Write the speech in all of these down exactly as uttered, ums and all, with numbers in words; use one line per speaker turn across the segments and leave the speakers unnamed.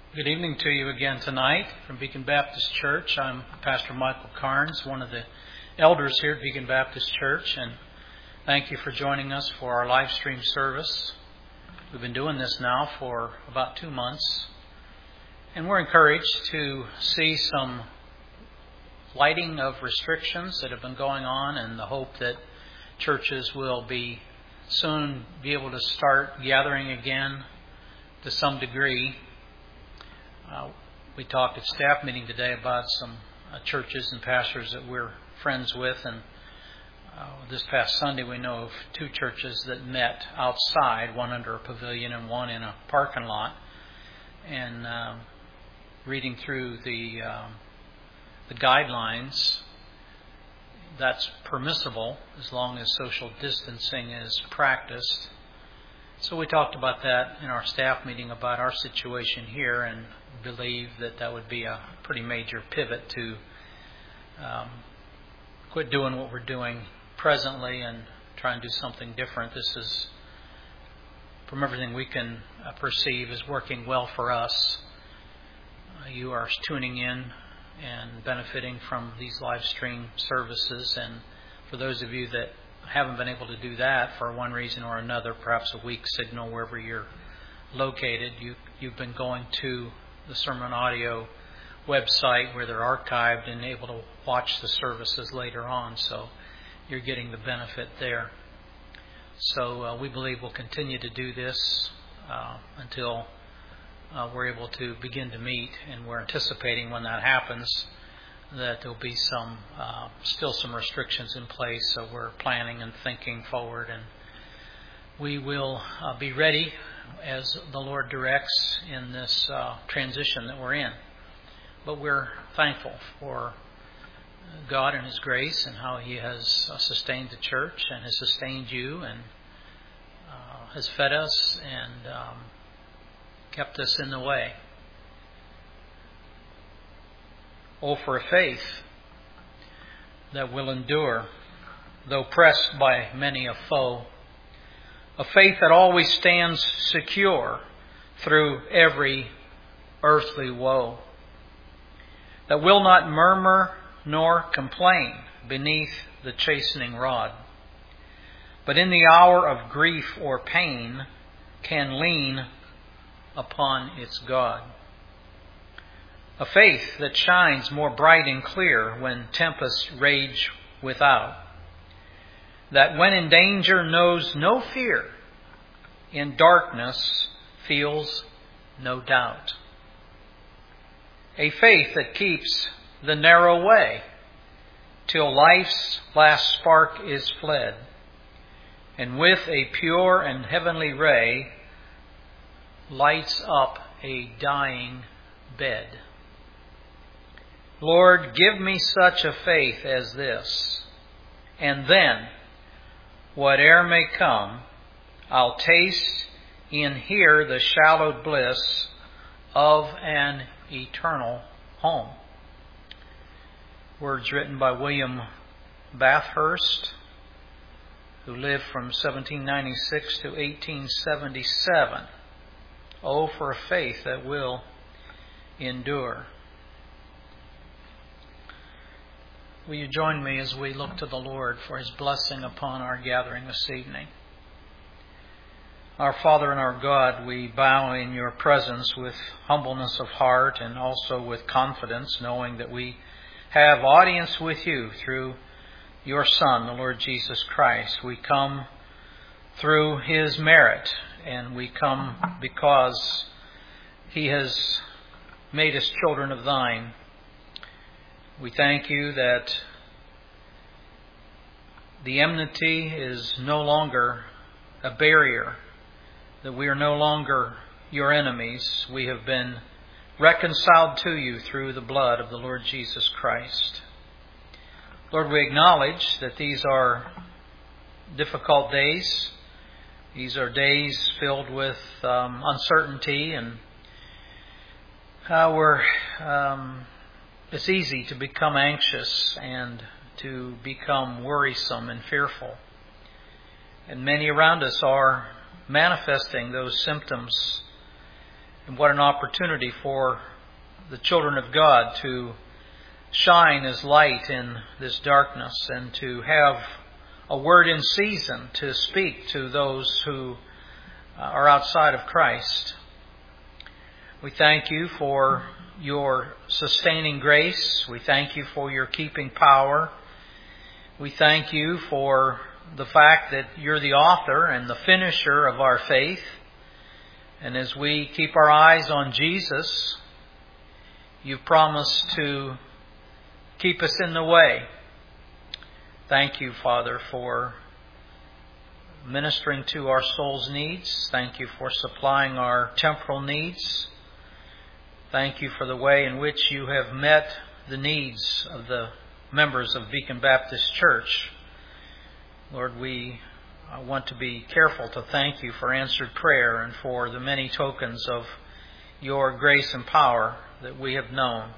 Good evening to you again tonight from Beacon Baptist Church. I'm Pastor Michael Carnes, one of the elders here at Beacon Baptist Church, and thank you for joining us for our live stream service. We've been doing this now for about two months, and we're encouraged to see some lighting of restrictions that have been going on, and the hope that churches will be soon be able to start gathering again to some degree. Uh, we talked at staff meeting today about some uh, churches and pastors that we're friends with, and uh, this past Sunday we know of two churches that met outside, one under a pavilion and one in a parking lot. And uh, reading through the uh, the guidelines, that's permissible as long as social distancing is practiced. So we talked about that in our staff meeting about our situation here, and believe that that would be a pretty major pivot to um, quit doing what we're doing presently and try and do something different. This is, from everything we can uh, perceive, is working well for us. Uh, you are tuning in and benefiting from these live stream services, and for those of you that haven't been able to do that for one reason or another, perhaps a weak signal wherever you're located, you, you've been going to the Sermon Audio website where they're archived and able to watch the services later on, so you're getting the benefit there. So uh, we believe we'll continue to do this uh, until uh, we're able to begin to meet, and we're anticipating when that happens that there'll be some uh, still some restrictions in place, so we're planning and thinking forward, and we will uh, be ready as the Lord directs in this uh, transition that we're in. But we're thankful for God and His grace and how He has uh, sustained the church and has sustained you and uh, has fed us and um, kept us in the way. Oh, for a faith that will endure, though pressed by many a foe. A faith that always stands secure through every earthly woe. That will not murmur nor complain beneath the chastening rod. But in the hour of grief or pain can lean upon its God. A faith that shines more bright and clear when tempests rage without. That when in danger knows no fear, in darkness feels no doubt. A faith that keeps the narrow way till life's last spark is fled, and with a pure and heavenly ray lights up a dying bed. Lord, give me such a faith as this, and then, whate'er may come, I'll taste in here the shallowed bliss of an eternal home. Words written by William Bathurst, who lived from seventeen ninety-six to eighteen seventy-seven. Oh, for a faith that will endure. Will you join me as we look to the Lord for His blessing upon our gathering this evening? Our Father and our God, we bow in Your presence with humbleness of heart and also with confidence, knowing that we have audience with You through Your Son, the Lord Jesus Christ. We come through His merit, and we come because He has made us children of Thine. We thank You that the enmity is no longer a barrier, that we are no longer Your enemies. We have been reconciled to You through the blood of the Lord Jesus Christ. Lord, we acknowledge that these are difficult days. These are days filled with um, uncertainty, and uh, we're... Um, It's easy to become anxious and to become worrisome and fearful. And many around us are manifesting those symptoms. And what an opportunity for the children of God to shine as light in this darkness and to have a word in season to speak to those who are outside of Christ. We thank you for your sustaining grace. We thank you for your keeping power. We thank you for the fact that you're the author and the finisher of our faith. And as we keep our eyes on Jesus, you've promised to keep us in the way. Thank you, Father, for ministering to our soul's needs. Thank you for supplying our temporal needs. Thank you for the way in which you have met the needs of the members of Beacon Baptist Church. Lord, we want to be careful to thank you for answered prayer and for the many tokens of your grace and power that we have known.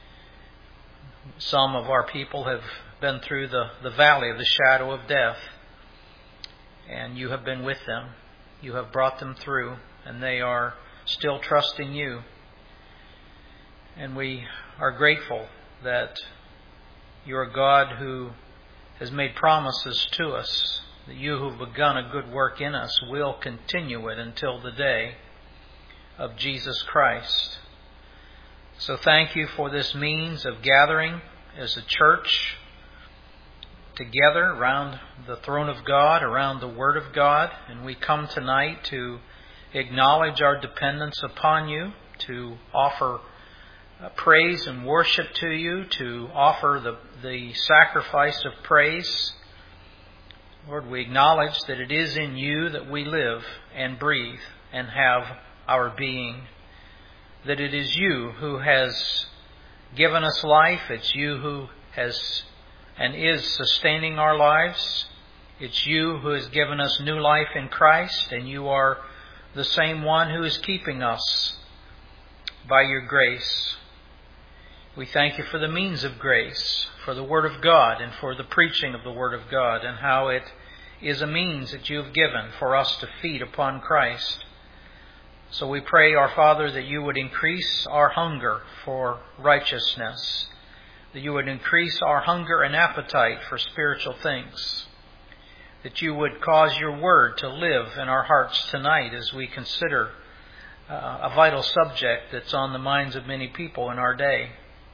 Some of our people have been through the, the valley of the shadow of death, and you have been with them. You have brought them through, and they are still trusting you. And we are grateful that you're a God who has made promises to us, that you who've begun a good work in us will continue it until the day of Jesus Christ. So thank you for this means of gathering as a church together around the throne of God, around the Word of God. And we come tonight to acknowledge our dependence upon you, to offer praise and worship to you, to offer the, the sacrifice of praise. Lord, we acknowledge that it is in you that we live and breathe and have our being. That it is you who has given us life. It's you who has and is sustaining our lives. It's you who has given us new life in Christ, and you are the same one who is keeping us by your grace. We thank you for the means of grace, for the Word of God, and for the preaching of the Word of God, and how it is a means that you have given for us to feed upon Christ. So we pray, our Father, that you would increase our hunger for righteousness, that you would increase our hunger and appetite for spiritual things, that you would cause your word to live in our hearts tonight as we consider uh, a vital subject that's on the minds of many people in our day.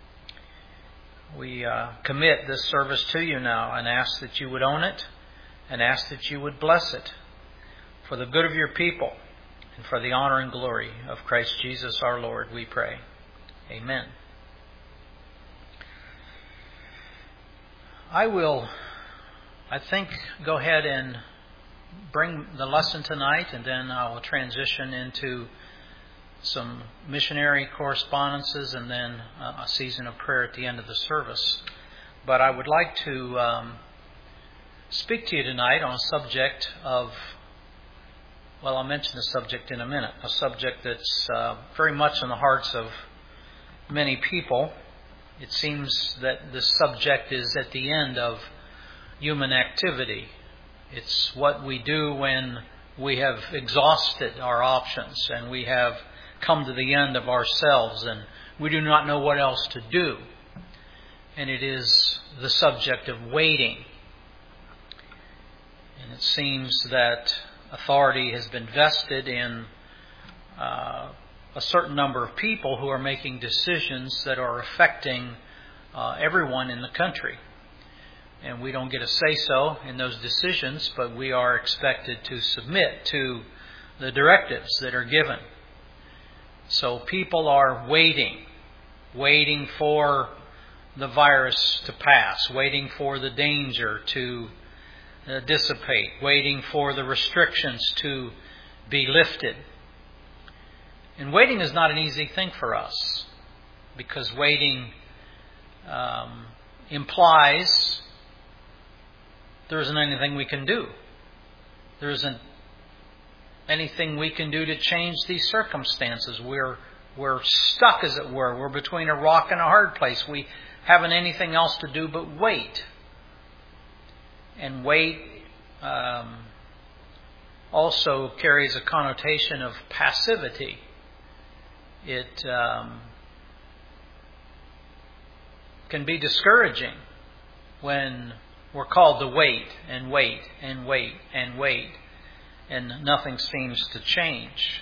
We uh, commit this service to you now and ask that you would own it and ask that you would bless it for the good of your people and for the honor and glory of Christ Jesus our Lord, we pray. Amen. I will, I think, go ahead and bring the lesson tonight, and then I will transition into some missionary correspondences and then a season of prayer at the end of the service. But I would like to um, speak to you tonight on a subject of, well, I'll mention the subject in a minute, a subject that's uh, very much in the hearts of many people. It seems that this subject is at the end of human activity. It's what we do when we have exhausted our options and we have come to the end of ourselves and we do not know what else to do. And it is the subject of waiting. And it seems that authority has been vested in uh, a certain number of people who are making decisions that are affecting uh, everyone in the country. And we don't get a say-so in those decisions, but we are expected to submit to the directives that are given. So people are waiting, waiting for the virus to pass, waiting for the danger to uh, dissipate, waiting for the restrictions to be lifted. And waiting is not an easy thing for us, because waiting um, implies there isn't anything we can do. There isn't anything we can do to change these circumstances. We're we're stuck, as it were. We're between a rock and a hard place. We haven't anything else to do but wait. And wait um, also carries a connotation of passivity. it um, can be discouraging when we're called to wait and wait and wait and wait, and nothing seems to change.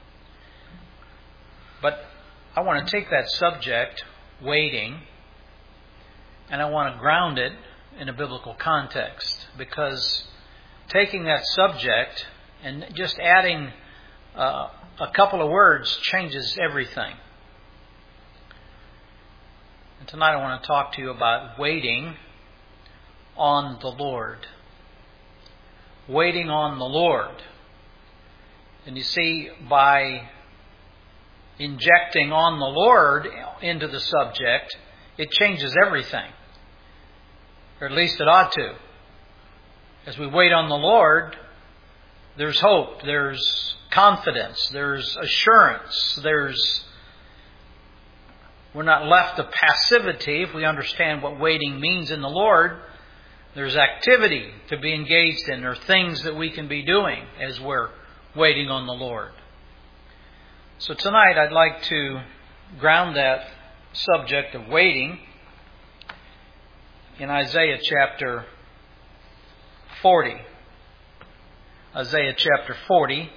But I want to take that subject, waiting, and I want to ground it in a biblical context, because taking that subject and just adding uh, a couple of words changes everything. And tonight I want to talk to you about waiting on the Lord. Waiting on the Lord. And you see, by injecting on the Lord into the subject, it changes everything. Or at least it ought to. As we wait on the Lord, there's hope, there's confidence, there's assurance, there's we're not left to passivity if we understand what waiting means in the Lord. There's activity to be engaged in. There are things that we can be doing as we're waiting on the Lord. So tonight I'd like to ground that subject of waiting in Isaiah chapter forty. Isaiah chapter forty.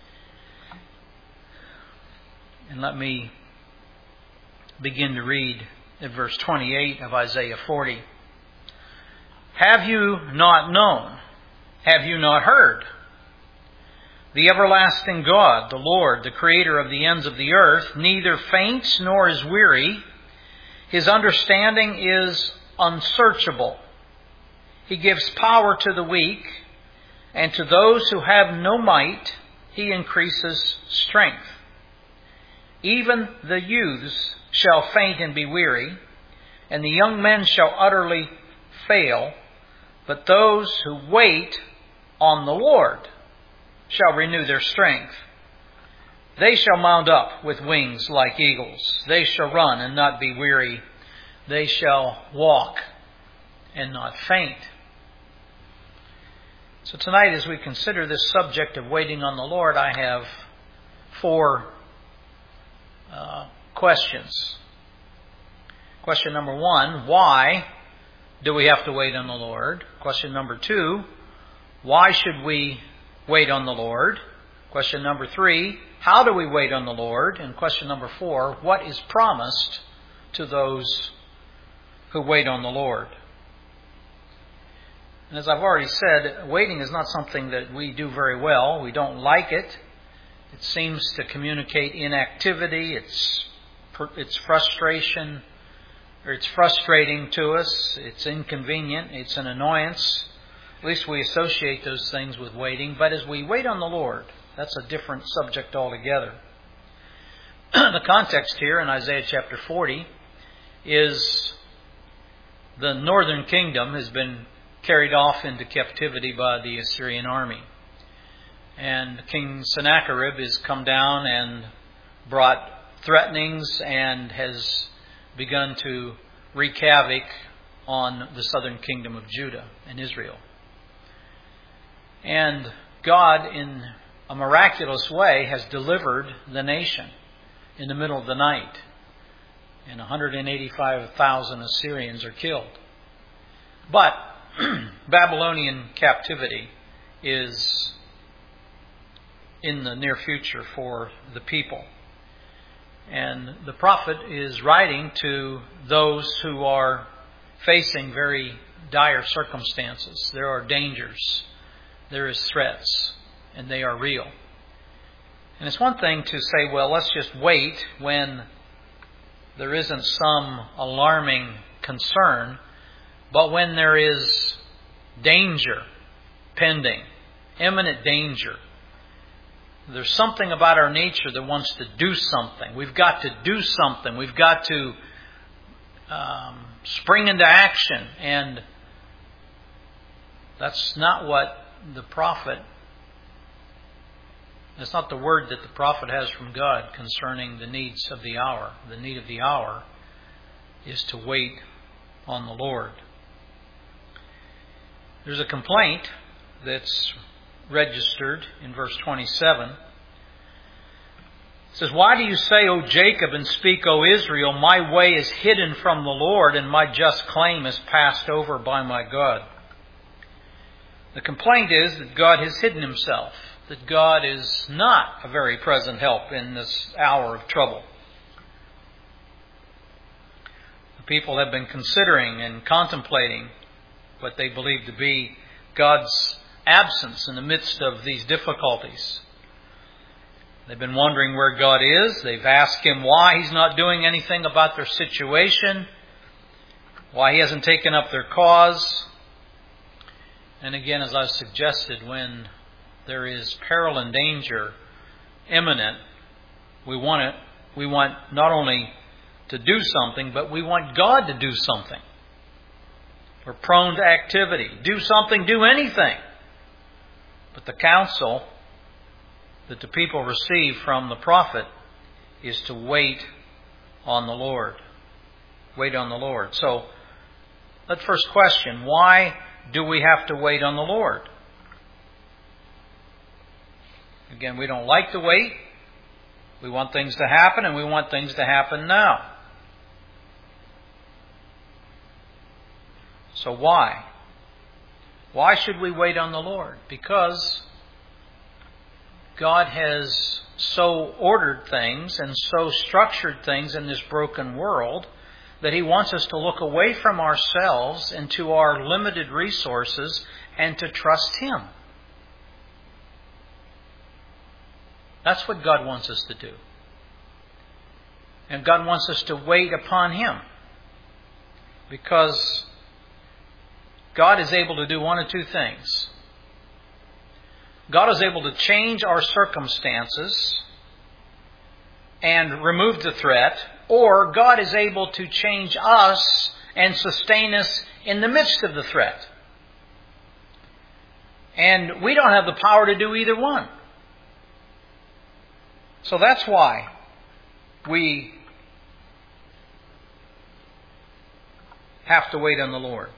And let me begin to read at verse twenty-eight of Isaiah forty. Have you not known? Have you not heard? The everlasting God, the Lord, the Creator of the ends of the earth, neither faints nor is weary. His understanding is unsearchable. He gives power to the weak, and to those who have no might, He increases strength. Even the youths shall faint and be weary, and the young men shall utterly fail. But those who wait on the Lord shall renew their strength. They shall mount up with wings like eagles. They shall run and not be weary. They shall walk and not faint. So tonight, as we consider this subject of waiting on the Lord, I have four uh, questions. Question number one, why do we have to wait on the Lord? Question number two, why should we wait on the Lord? Question number three, how do we wait on the Lord? And question number four, what is promised to those who wait on the Lord? And as I've already said, waiting is not something that we do very well. We don't like it. It seems to communicate inactivity. It's it's frustration. Or it's frustrating to us. It's inconvenient. It's an annoyance. At least we associate those things with waiting. But as we wait on the Lord, that's a different subject altogether. The context here in Isaiah chapter forty is the northern kingdom has been carried off into captivity by the Assyrian army. And King Sennacherib has come down and brought threatenings and has begun to wreak havoc on the southern kingdom of Judah and Israel. And God, in a miraculous way, has delivered the nation in the middle of the night. And one hundred eighty-five thousand Assyrians are killed. But Babylonian captivity is in the near future for the people. And the prophet is writing to those who are facing very dire circumstances. There are dangers. There is threats. And they are real. And it's one thing to say, well, let's just wait when there isn't some alarming concern. But when there is danger pending, imminent danger, there's something about our nature that wants to do something. We've got to do something. We've got to um, spring into action. And that's not what the prophet, that's not the word that the prophet has from God concerning the needs of the hour. The need of the hour is to wait on the Lord. There's a complaint that's registered in verse twenty-seven. It says, "Why do you say, O Jacob, and speak, O Israel, my way is hidden from the Lord, and my just claim is passed over by my God?" The complaint is that God has hidden himself, that God is not a very present help in this hour of trouble. The people have been considering and contemplating what they believe to be God's absence in the midst of these difficulties. They've been wondering where God is. They've asked Him why He's not doing anything about their situation, why He hasn't taken up their cause. And again, as I've suggested, when there is peril and danger imminent, we want it. We want not only to do something, but we want God to do something. We're prone to activity. Do something, do anything. But the counsel that the people receive from the prophet is to wait on the Lord. Wait on the Lord. So, let's first question, why do we have to wait on the Lord? Again, we don't like to wait. We want things to happen, and we want things to happen now. So why? Why should we wait on the Lord? Because God has so ordered things and so structured things in this broken world that He wants us to look away from ourselves and to our limited resources and to trust Him. That's what God wants us to do. And God wants us to wait upon Him. Because God is able to do one of two things. God is able to change our circumstances and remove the threat, or God is able to change us and sustain us in the midst of the threat. And we don't have the power to do either one. So that's why we have to wait on the Lord.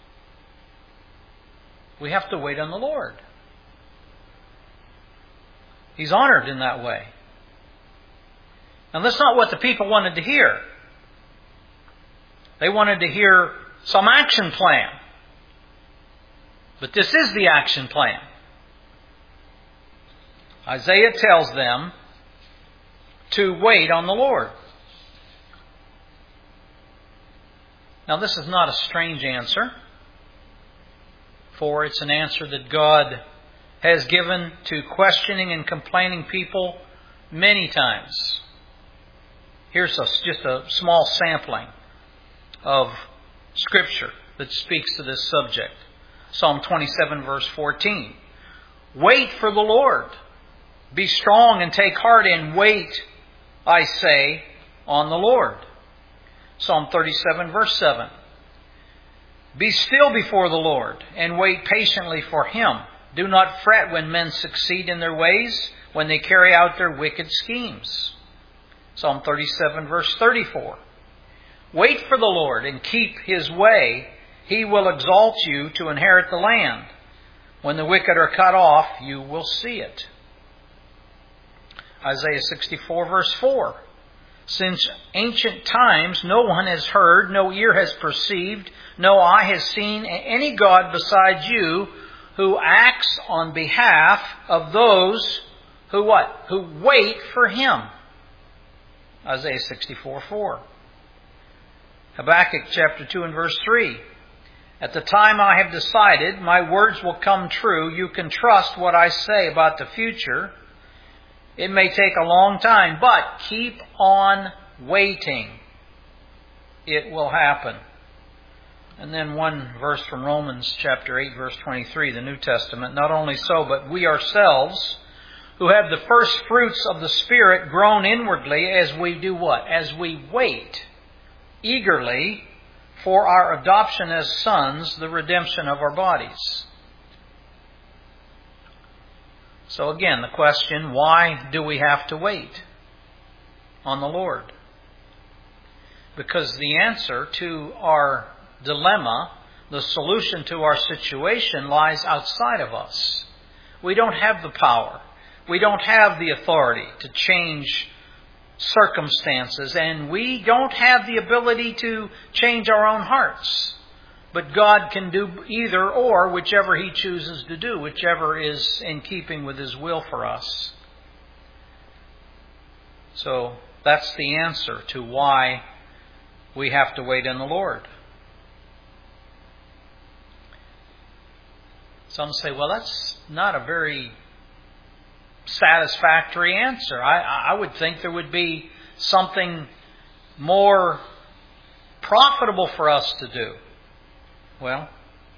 We have to wait on the Lord. He's honored in that way. And that's not what the people wanted to hear. They wanted to hear some action plan. But this is the action plan. Isaiah tells them to wait on the Lord. Now, this is not a strange answer, for it's an answer that God has given to questioning and complaining people many times. Here's a, just a small sampling of Scripture that speaks to this subject. Psalm twenty-seven, verse fourteen. Wait for the Lord. Be strong and take heart and wait, I say, on the Lord. Psalm thirty-seven, verse seven. Be still before the Lord and wait patiently for Him. Do not fret when men succeed in their ways, when they carry out their wicked schemes. Psalm thirty-seven, verse thirty-four. Wait for the Lord and keep His way. He will exalt you to inherit the land. When the wicked are cut off, you will see it. Isaiah sixty-four, verse four. Since ancient times no one has heard, no ear has perceived, no eye has seen any God besides you who acts on behalf of those who what? Who wait for Him. Isaiah sixty-four, four. Habakkuk chapter two and verse three. At the time I have decided, my words will come true. You can trust what I say about the future. It may take a long time, but keep on waiting. It will happen. And then one verse from Romans chapter eight, verse twenty-three, the New Testament. Not only so, but we ourselves, who have the first fruits of the Spirit, groan inwardly as we do what? As we wait eagerly for our adoption as sons, the redemption of our bodies. So again, the question, why do we have to wait on the Lord? Because the answer to our dilemma, the solution to our situation, lies outside of us. We don't have the power. We don't have the authority to change circumstances, and we don't have the ability to change our own hearts. But God can do either or, whichever He chooses to do, whichever is in keeping with His will for us. So that's the answer to why we have to wait on the Lord. Some say, well, that's not a very satisfactory answer. I, I would think there would be something more profitable for us to do. Well,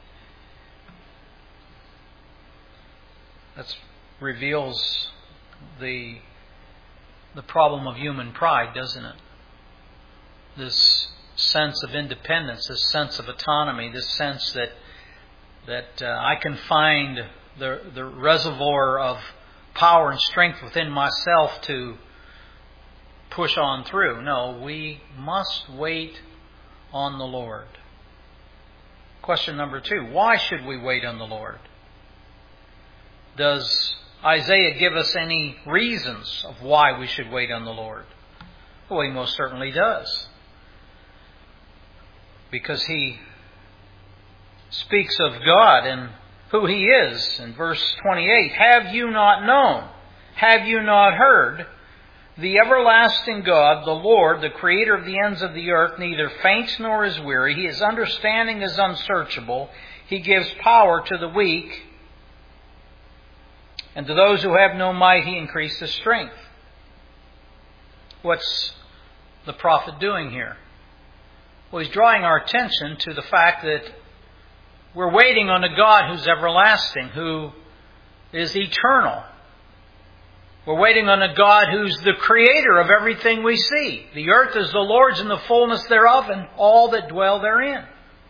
that reveals the the problem of human pride, doesn't it? This sense of independence, this sense of autonomy, this sense that that uh, I can find the the reservoir of power and strength within myself to push on through. No, we must wait on the Lord. Question number two, why should we wait on the Lord? Does Isaiah give us any reasons of why we should wait on the Lord? Well, he most certainly does. Because he speaks of God and who He is. In verse twenty-eight, have you not known? Have you not heard? The everlasting God, the Lord, the Creator of the ends of the earth, neither faints nor is weary. His understanding is unsearchable. He gives power to the weak, and to those who have no might He increases strength. What's the prophet doing here? Well, he's drawing our attention to the fact that we're waiting on a God who's everlasting, who is eternal. We're waiting on a God who's the creator of everything we see. The earth is the Lord's and the fullness thereof, and all that dwell therein.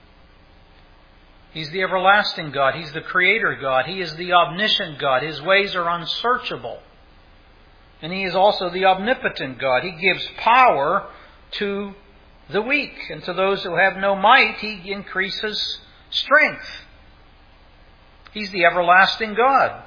He's the everlasting God. He's the creator God. He is the omniscient God. His ways are unsearchable. And He is also the omnipotent God. He gives power to the weak, and to those who have no might, He increases strength. He's the everlasting God.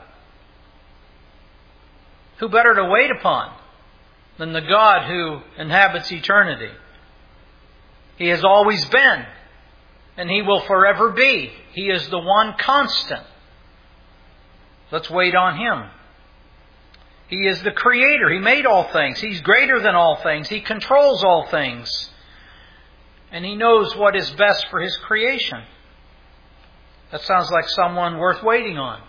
Who better to wait upon than the God who inhabits eternity? He has always been, and He will forever be. He is the one constant. Let's wait on Him. He is the Creator. He made all things. He's greater than all things. He controls all things. And He knows what is best for His creation. That sounds like someone worth waiting on.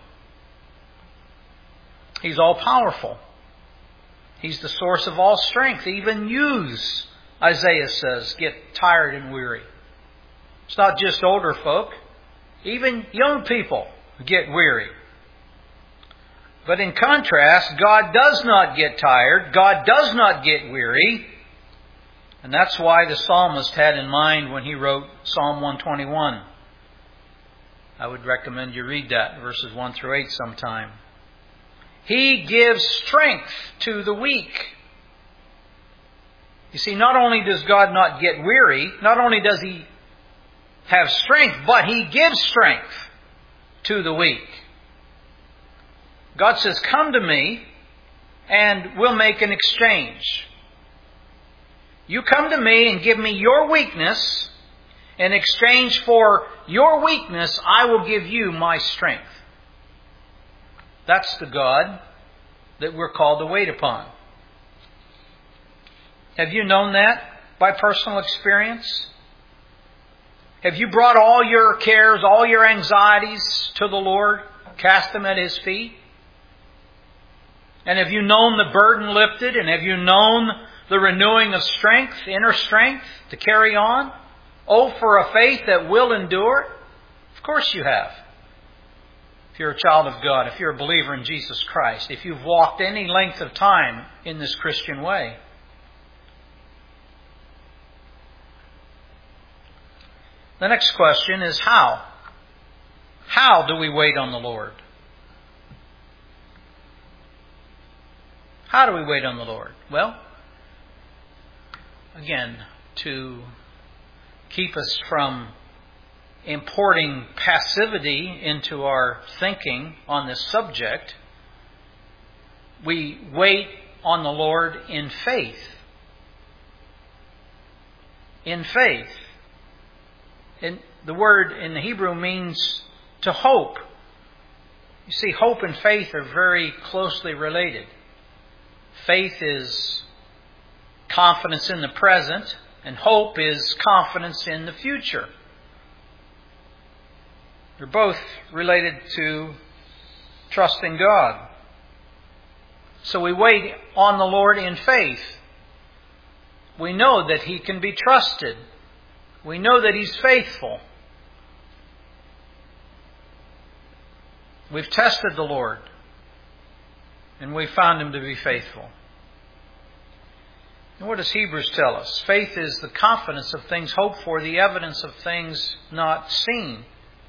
He's all-powerful. He's the source of all strength. Even youths, Isaiah says, get tired and weary. It's not just older folk. Even young people get weary. But in contrast, God does not get tired. God does not get weary. And that's why the psalmist had in mind when he wrote Psalm one twenty-one. I would recommend you read that, verses one through eight sometime. He gives strength to the weak. You see, not only does God not get weary, not only does He have strength, but He gives strength to the weak. God says, come to me and we'll make an exchange. You come to me and give me your weakness. In exchange for your weakness, I will give you my strength. That's the God that we're called to wait upon. Have you known that by personal experience? Have you brought all your cares, all your anxieties to the Lord, cast them at His feet? And have you known the burden lifted? And have you known the renewing of strength, inner strength, to carry on? Oh, for a faith that will endure. Of course you have. If you're a child of God, if you're a believer in Jesus Christ, if you've walked any length of time in this Christian way. The next question is how? How do we wait on the Lord? How do we wait on the Lord? Well, again, to keep us from importing passivity into our thinking on this subject, we wait on the Lord in faith. in faith. And the word in the Hebrew means to hope. You see, hope and faith are very closely related. Faith is confidence in the present, and hope is confidence in the future. They're both related to trusting God. So we wait on the Lord in faith. We know that He can be trusted. We know that He's faithful. We've tested the Lord, and we found Him to be faithful. And what does Hebrews tell us? Faith is the confidence of things hoped for, the evidence of things not seen.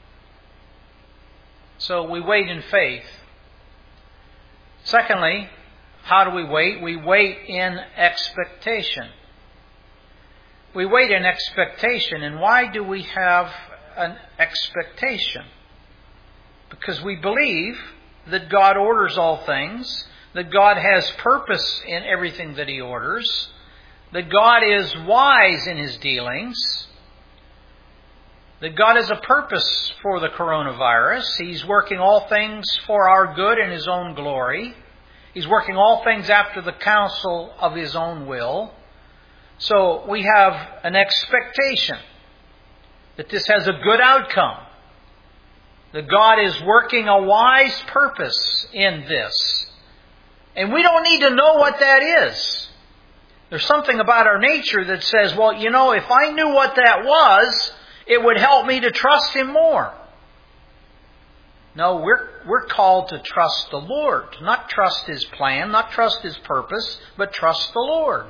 So we wait in faith. Secondly, how do we wait? We wait in expectation. We wait in expectation. And why do we have an expectation? Because we believe that God orders all things, that God has purpose in everything that He orders, that God is wise in His dealings, that God has a purpose for the coronavirus. He's working all things for our good and His own glory. He's working all things after the counsel of His own will. So we have an expectation that this has a good outcome, that God is working a wise purpose in this. And we don't need to know what that is. There's something about our nature that says, well, you know, if I knew what that was, it would help me to trust Him more. No, we're we're called to trust the Lord. Not trust His plan, not trust His purpose, but trust the Lord.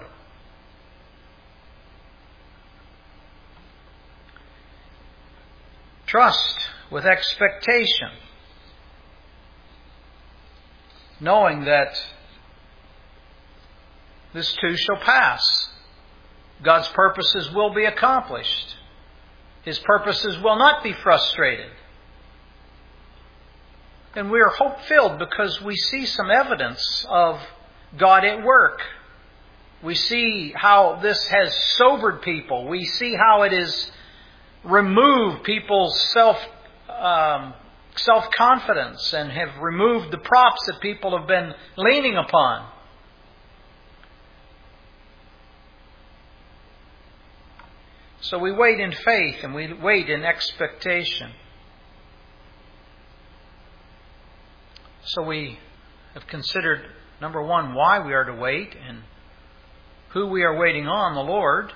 Trust with expectation, knowing that this too shall pass. God's purposes will be accomplished. His purposes will not be frustrated. And we are hope-filled because we see some evidence of God at work. We see how this has sobered people. We see how it has removed people's self um, self-confidence and have removed the props that people have been leaning upon. So we wait in faith and we wait in expectation. So we have considered, number one, why we are to wait and who we are waiting on, the Lord.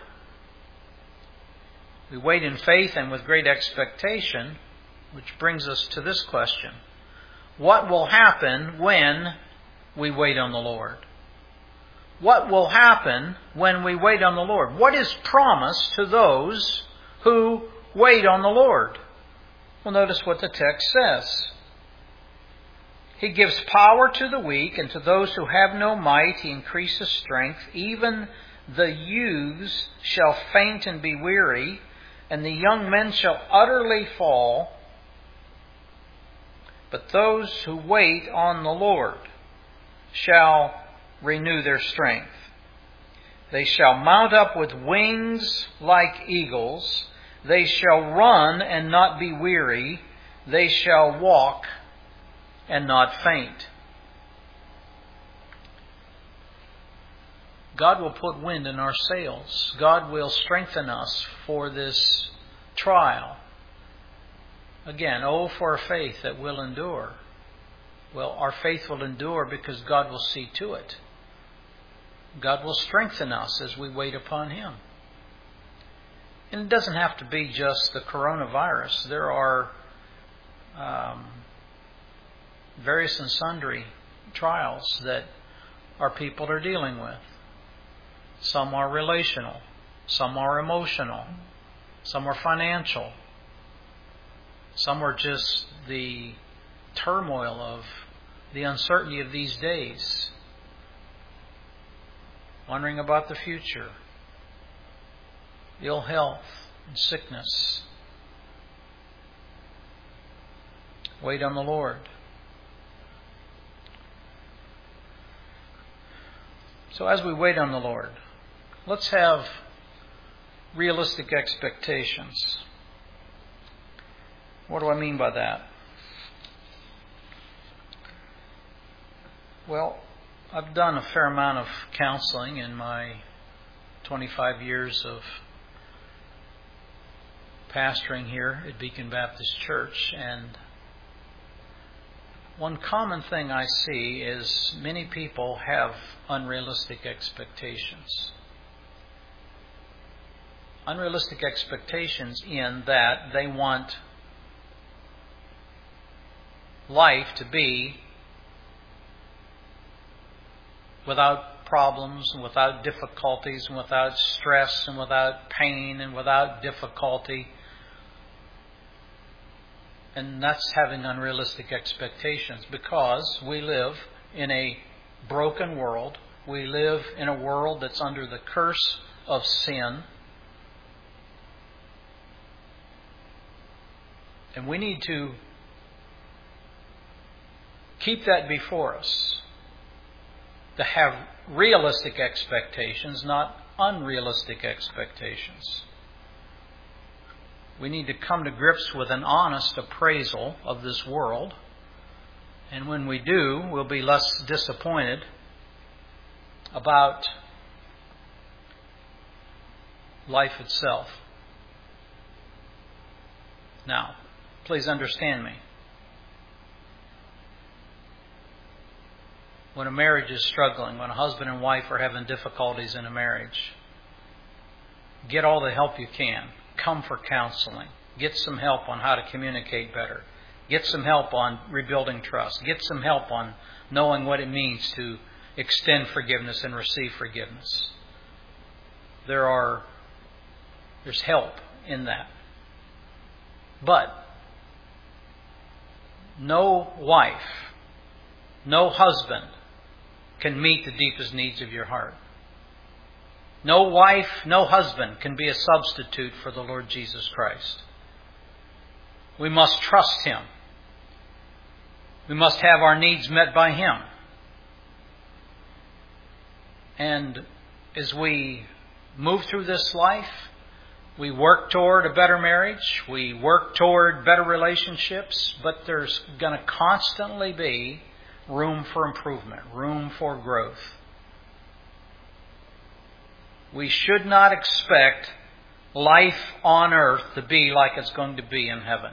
We wait in faith and with great expectation, which brings us to this question. What will happen when we wait on the Lord? What will happen when we wait on the Lord? What is promised to those who wait on the Lord? Well, notice what the text says. He gives power to the weak, and to those who have no might He increases strength. Even the youths shall faint and be weary, and the young men shall utterly fall. But those who wait on the Lord shall renew their strength. They shall mount up with wings like eagles. They shall run and not be weary. They shall walk and not faint. God will put wind in our sails. God will strengthen us for this trial. Again, oh, for a faith that will endure. Well, our faith will endure because God will see to it. God will strengthen us as we wait upon Him. And it doesn't have to be just the coronavirus. There are um, various and sundry trials that our people are dealing with. Some are relational. Some are emotional. Some are financial. Some are just the turmoil of the uncertainty of these days. Wondering about the future. Ill health and sickness. Wait on the Lord. So as we wait on the Lord, let's have realistic expectations. What do I mean by that? Well, I've done a fair amount of counseling in my twenty-five years of pastoring here at Beacon Baptist Church, and one common thing I see is many people have unrealistic expectations. Unrealistic expectations in that they want life to be without problems and without difficulties and without stress and without pain and without difficulty. And that's having unrealistic expectations, because we live in a broken world. We live in a world that's under the curse of sin. And we need to keep that before us. To have realistic expectations, not unrealistic expectations. We need to come to grips with an honest appraisal of this world. And when we do, we'll be less disappointed about life itself. Now, please understand me. When a marriage is struggling, when a husband and wife are having difficulties in a marriage, get all the help you can. Come for counseling. Get some help on how to communicate better. Get some help on rebuilding trust. Get some help on knowing what it means to extend forgiveness and receive forgiveness. There are, there's help in that. But no wife, no husband can meet the deepest needs of your heart. No wife, no husband can be a substitute for the Lord Jesus Christ. We must trust Him. We must have our needs met by Him. And as we move through this life, we work toward a better marriage. We work toward better relationships. But there's going to constantly be room for improvement, room for growth. We should not expect life on earth to be like it's going to be in heaven.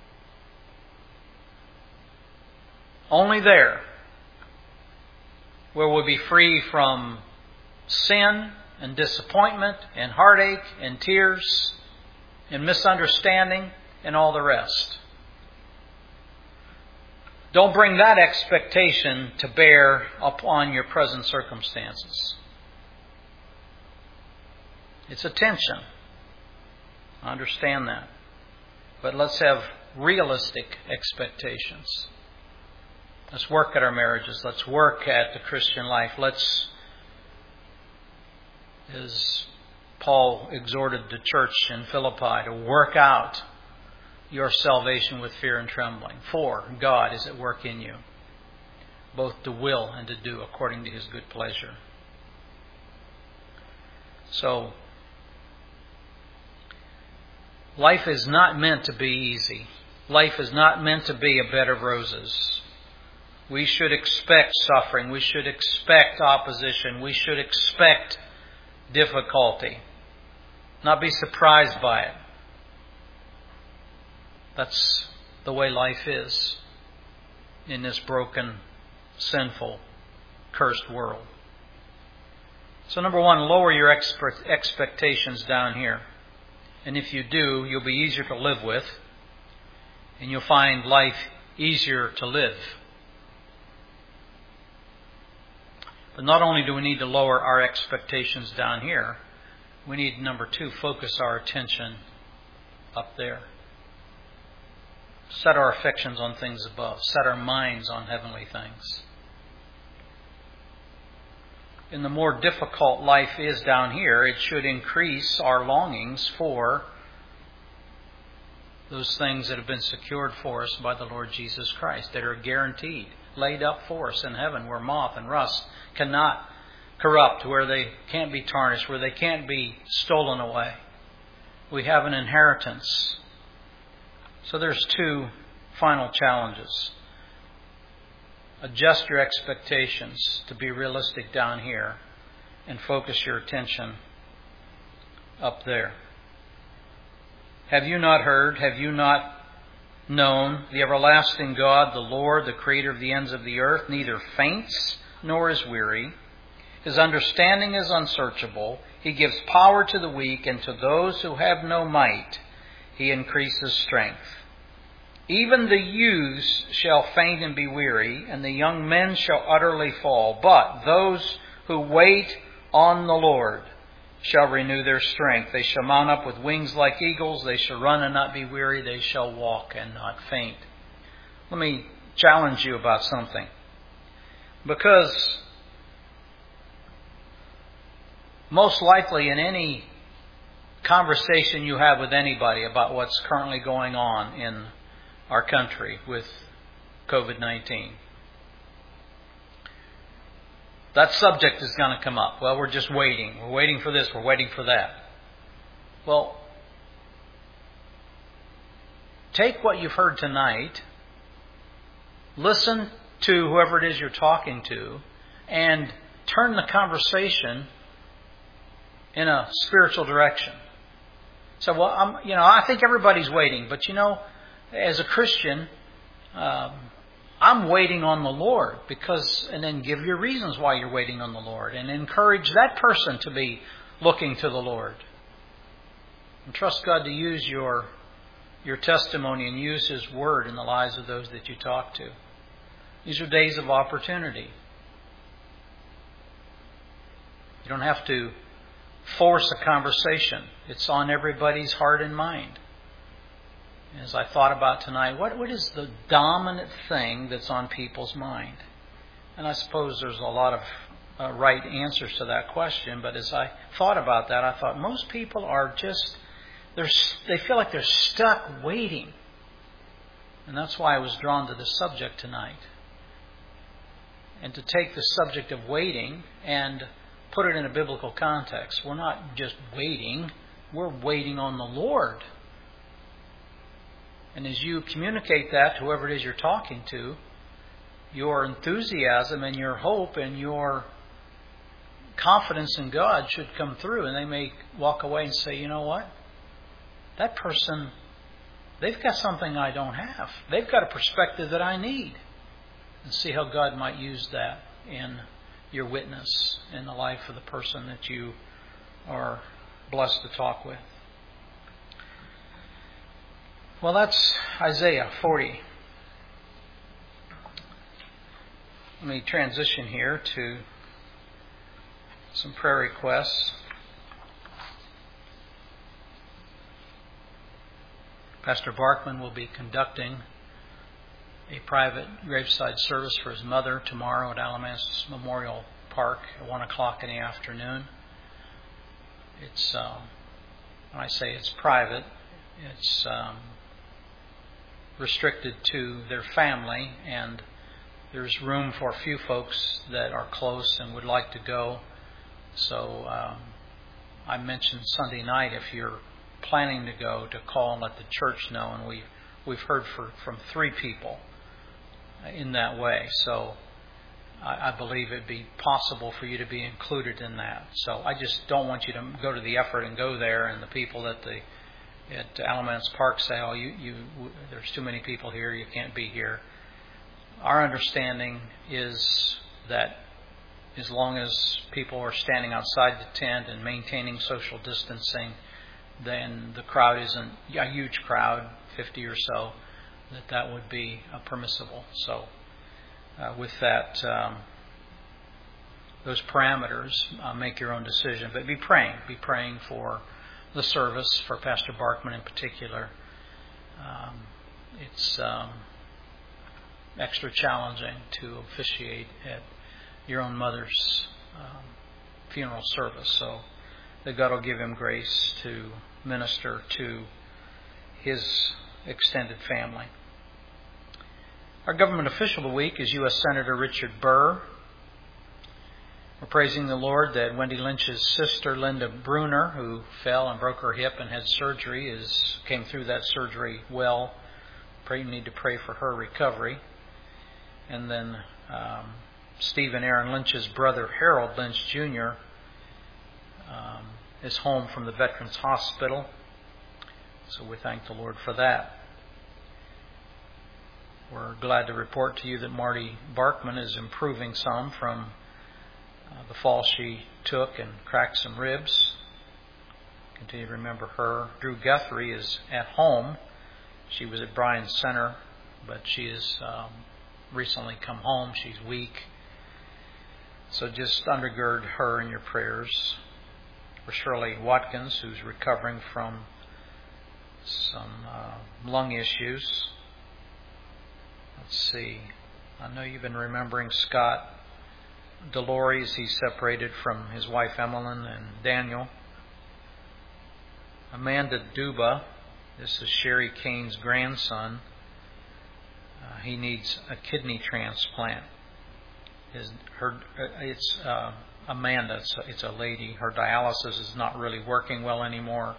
Only there where we'll be free from sin and disappointment and heartache and tears and misunderstanding and all the rest. Don't bring that expectation to bear upon your present circumstances. It's a tension. I understand that. But let's have realistic expectations. Let's work at our marriages. Let's work at the Christian life. Let's, as Paul exhorted the church in Philippi, to work out your salvation with fear and trembling. For God is at work in you, both to will and to do according to His good pleasure. So, life is not meant to be easy. Life is not meant to be a bed of roses. We should expect suffering. We should expect opposition. We should expect difficulty. Not be surprised by it. That's the way life is in this broken, sinful, cursed world. So number one, lower your expert expectations down here. And if you do, you'll be easier to live with. And you'll find life easier to live. But not only do we need to lower our expectations down here, we need, number two, focus our attention up there. Set our affections on things above. Set our minds on heavenly things. And the more difficult life is down here, it should increase our longings for those things that have been secured for us by the Lord Jesus Christ, that are guaranteed, laid up for us in heaven, where moth and rust cannot corrupt, where they can't be tarnished, where they can't be stolen away. we have an inheritance. So there's two final challenges. Adjust your expectations to be realistic down here and focus your attention up there. Have you not heard? Have you not known? The everlasting God, the Lord, the Creator of the ends of the earth, neither faints nor is weary. His understanding is unsearchable. He gives power to the weak, and to those who have no might, He increases strength. Even the youths shall faint and be weary, and the young men shall utterly fall. But those who wait on the Lord shall renew their strength. They shall mount up with wings like eagles. They shall run and not be weary. They shall walk and not faint. Let me challenge you about something. Because most likely in any conversation you have with anybody about what's currently going on in our country with covid nineteen, that subject is going to come up. Well, we're just waiting. We're waiting for this. We're waiting for that. Well, take what you've heard tonight, listen to whoever it is you're talking to, and turn the conversation in a spiritual direction. So, well, I'm, you know, I think everybody's waiting, but you know, as a Christian, um, I'm waiting on the Lord, because, and then give your reasons why you're waiting on the Lord, and encourage that person to be looking to the Lord. And trust God to use your your testimony and use His Word in the lives of those that you talk to. These are days of opportunity. You don't have to force a conversation. It's on everybody's heart and mind. As I thought about tonight, what, what is the dominant thing that's on people's mind? And I suppose there's a lot of uh, right answers to that question, but as I thought about that, I thought most people are just, they're, they feel like they're stuck waiting. And that's why I was drawn to this subject tonight. And to take the subject of waiting and put it in a biblical context. We're not just waiting, we're waiting on the Lord. And as you communicate that to whoever it is you're talking to, your enthusiasm and your hope and your confidence in God should come through. And they may walk away and say, you know what? That person, they've got something I don't have. They've got a perspective that I need. And see how God might use that in your witness in the life of the person that you are blessed to talk with. Well, that's Isaiah forty. Let me transition here to some prayer requests. Pastor Barkman will be conducting a private graveside service for his mother tomorrow at Alamance Memorial Park at one o'clock in the afternoon. It's, um, when I say it's private, it's um, restricted to their family, and there's room for a few folks that are close and would like to go. So um, I mentioned Sunday night, if you're planning to go, to call and let the church know, and we've, we've heard for, from three people in that way. So I, I believe it'd be possible for you to be included in that. So I just don't want you to go to the effort and go there, and the people at the at Alamance Park say, oh, you, you, there's too many people here, you can't be here. Our understanding is that as long as people are standing outside the tent and maintaining social distancing, then the crowd isn't a huge crowd, fifty or so, that that would be uh, permissible. So uh, with that, um, those parameters, uh, make your own decision. But be praying. Be praying for the service, for Pastor Barkman in particular. Um, it's um, extra challenging to officiate at your own mother's um, funeral service. So that God will give him grace to minister to his extended family. Our government official of the week is U S Senator Richard Burr. We're praising the Lord that Wendy Lynch's sister, Linda Bruner, who fell and broke her hip and had surgery, is came through that surgery well. Pray, need to pray for her recovery. And then um, Stephen Aaron Lynch's brother, Harold Lynch Junior, um, is home from the Veterans Hospital. So we thank the Lord for that. We're glad to report to you that Marty Barkman is improving some from uh, the fall she took and cracked some ribs. Continue to remember her. Drew Guthrie is at home. She was at Bryan Center, but she has um, recently come home. She's weak. So just undergird her in your prayers. For Shirley Watkins, who's recovering from some uh, lung issues. Let's see. I know you've been remembering Scott Delores. He's separated from his wife Emmeline and Daniel. Amanda Duba. This is Sherry Kane's grandson. Uh, he needs a kidney transplant. His, her, it's uh, Amanda. It's a, it's a lady. Her dialysis is not really working well anymore.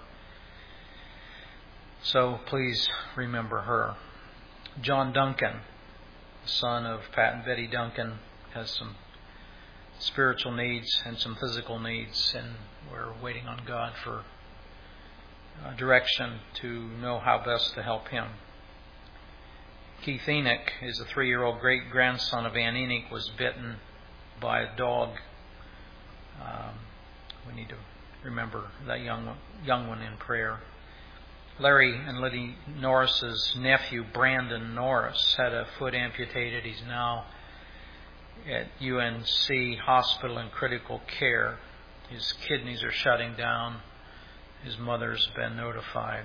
So please remember her. John Duncan, son of Pat and Betty Duncan, has some spiritual needs and some physical needs, and we're waiting on God for uh, direction to know how best to help him. Keith Enoch is a three-year-old great-grandson of Ann Enoch, was bitten by a dog. Um, we need to remember that young young one in prayer. Larry and Liddy Norris's nephew, Brandon Norris, had a foot amputated. He's now at U N C Hospital in critical care. His kidneys are shutting down. His mother's been notified.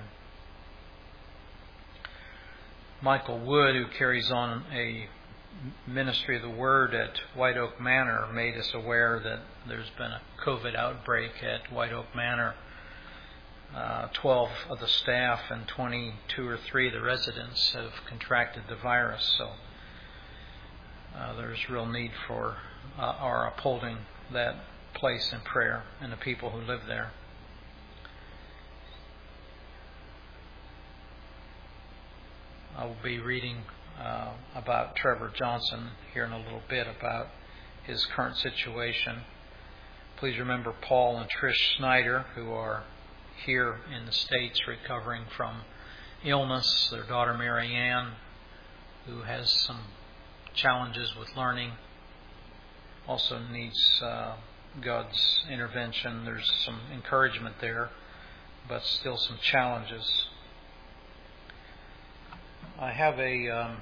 Michael Wood, who carries on a ministry of the Word at White Oak Manor, made us aware that there's been a COVID outbreak at White Oak Manor. Uh, twelve of the staff and twenty-two or three of the residents have contracted the virus. So uh, there's real need for uh, our upholding that place in prayer and the people who live there. I will be reading uh, about Trevor Johnson here in a little bit about his current situation. Please remember Paul and Trish Snyder, who are here in the States recovering from illness. Their daughter Mary Ann, who has some challenges with learning, also needs uh, God's intervention. There's some encouragement there, but still some challenges. I have a um,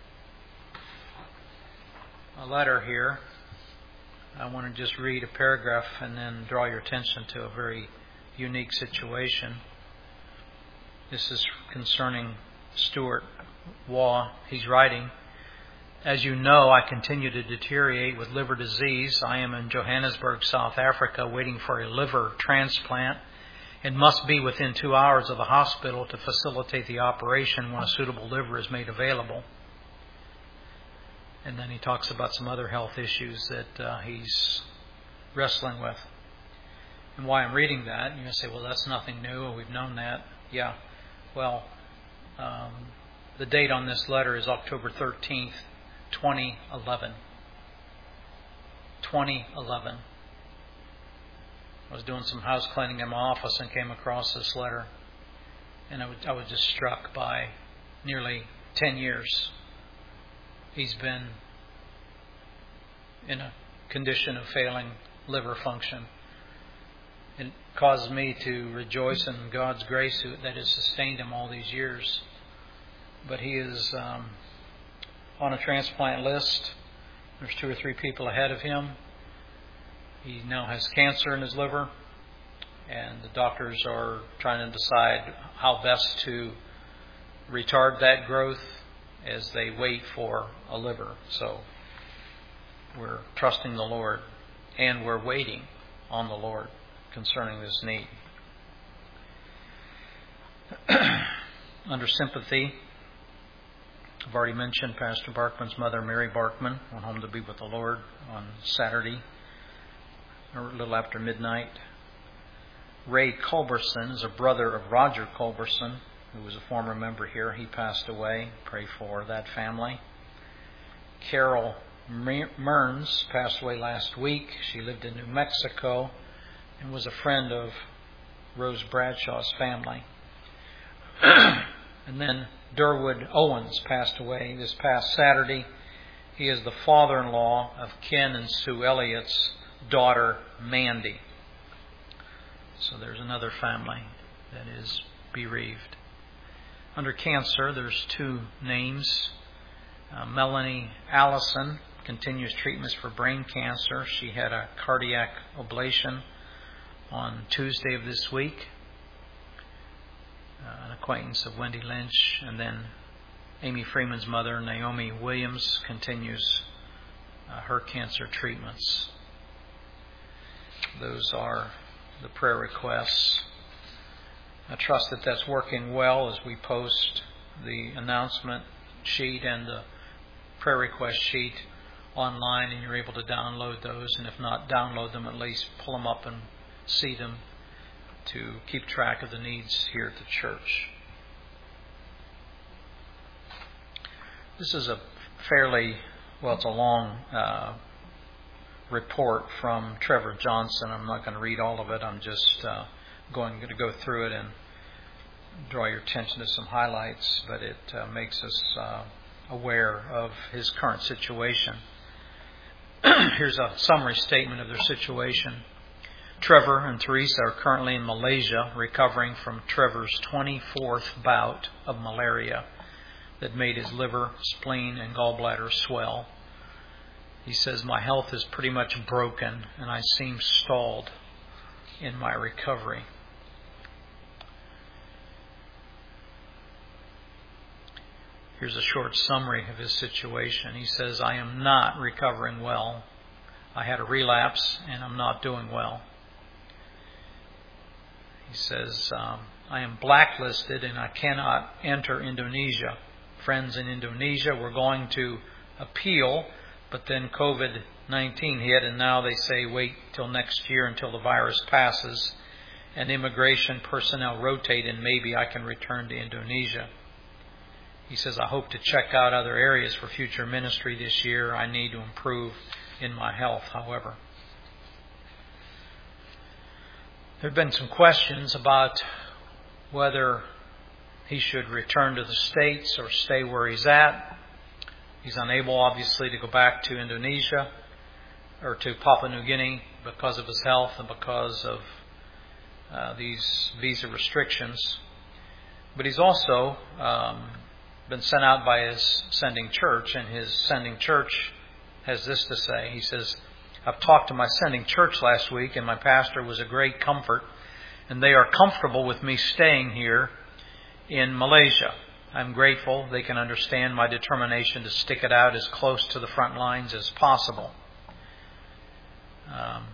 a letter here. I want to just read a paragraph and then draw your attention to a very unique situation. This is concerning Stuart Waugh. He's writing, "As you know, I continue to deteriorate with liver disease. I am in Johannesburg, South Africa, waiting for a liver transplant and must be within two hours of the hospital to facilitate the operation when a suitable liver is made available." And then he talks about some other health issues that uh, he's wrestling with. And why I'm reading that, you're going to say, well, that's nothing new. We've known that. Yeah. Well, um, the date on this letter is October thirteenth, twenty eleven. twenty eleven. I was doing some house cleaning in my office and came across this letter. And I, would, I was just struck by nearly ten years. He's been in a condition of failing liver function. It causes me to rejoice in God's grace that has sustained him all these years. But he is um, on a transplant list. There's two or three people ahead of him. He now has cancer in his liver, and the doctors are trying to decide how best to retard that growth as they wait for a liver. So we're trusting the Lord, and we're waiting on the Lord concerning this need. Under sympathy, I've already mentioned Pastor Barkman's mother, Mary Barkman, went home to be with the Lord on Saturday. a little after midnight. Ray Culberson is a brother of Roger Culberson, who was a former member here. He passed away. Pray for that family. Carol Mearns passed away last week. She lived in New Mexico and was a friend of Rose Bradshaw's family. And then Durwood Owens passed away this past Saturday. He is the father-in-law of Ken and Sue Elliott's daughter, Mandy. So there's another family that is bereaved. Under cancer, there's two names. Uh, Melanie Allison continues treatments for brain cancer. She had a cardiac ablation on Tuesday of this week. Uh, an acquaintance of Wendy Lynch. And then Amy Freeman's mother, Naomi Williams, continues uh, her cancer treatments. Those are the prayer requests. I trust that that's working well as we post the announcement sheet and the prayer request sheet online, and you're able to download those, and if not download them, at least pull them up and see them to keep track of the needs here at the church. This is a fairly, well, it's a long uh, report from Trevor Johnson. I'm not going to read all of it. I'm just uh, going to go through it and draw your attention to some highlights, but it uh, makes us uh, aware of his current situation. Here's a summary statement of their situation. Trevor and Teresa are currently in Malaysia recovering from Trevor's twenty-fourth bout of malaria that made his liver, spleen, and gallbladder swell. He says, "My health is pretty much broken and I seem stalled in my recovery." Here's a short summary of his situation. He says, "I am not recovering well. I had a relapse and I'm not doing well." He says, um, "I am blacklisted and I cannot enter Indonesia. Friends in Indonesia were going to appeal, but then covid nineteen hit, and now they say wait till next year until the virus passes and immigration personnel rotate and maybe I can return to Indonesia." He says, "I hope to check out other areas for future ministry this year. I need to improve in my health, however." There have been some questions about whether he should return to the States or stay where he's at. He's unable, obviously, to go back to Indonesia or to Papua New Guinea because of his health and because of uh, these visa restrictions. But he's also um, been sent out by his sending church, and his sending church has this to say. He says, "I've talked to my sending church last week, and my pastor was a great comfort, and they are comfortable with me staying here in Malaysia. I'm grateful they can understand my determination to stick it out as close to the front lines as possible." Um,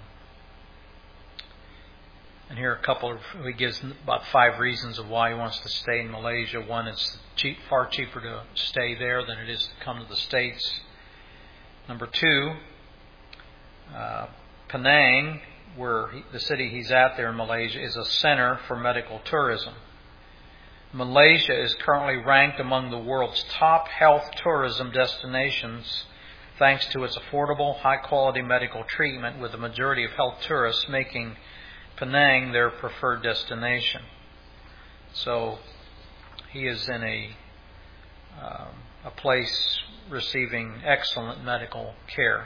and here are a couple of, he gives about five reasons of why he wants to stay in Malaysia. One, it's cheap, far cheaper to stay there than it is to come to the States. Number two, uh, Penang, where he, the city he's at there in Malaysia, is a center for medical tourism. Malaysia is currently ranked among the world's top health tourism destinations thanks to its affordable, high-quality medical treatment, with the majority of health tourists making Penang their preferred destination. So he is in a um, a place receiving excellent medical care.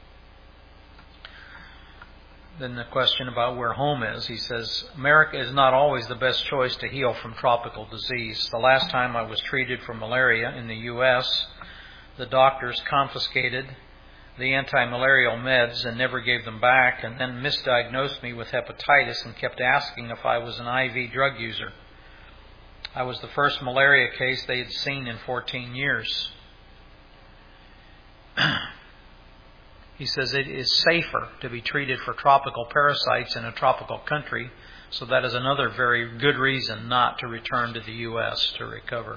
Then the question about where home is. He says, "America is not always the best choice to heal from tropical disease. The last time I was treated for malaria in the U S, the doctors confiscated the anti-malarial meds and never gave them back, and then misdiagnosed me with hepatitis and kept asking if I was an I V drug user. I was the first malaria case they had seen in fourteen years. He says it is safer to be treated for tropical parasites in a tropical country, so that is another very good reason not to return to the U S to recover.